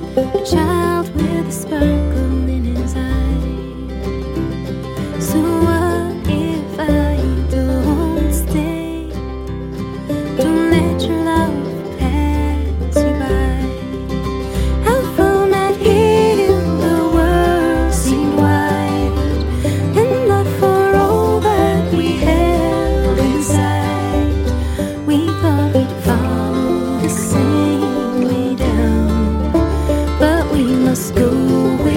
a child with a sparkle in his eye. So what if I don't stay? Don't let your love pass you by. Out from that hill the world seemed wide, and not for all that we held inside. We thought we'd follow the same way down, but we must go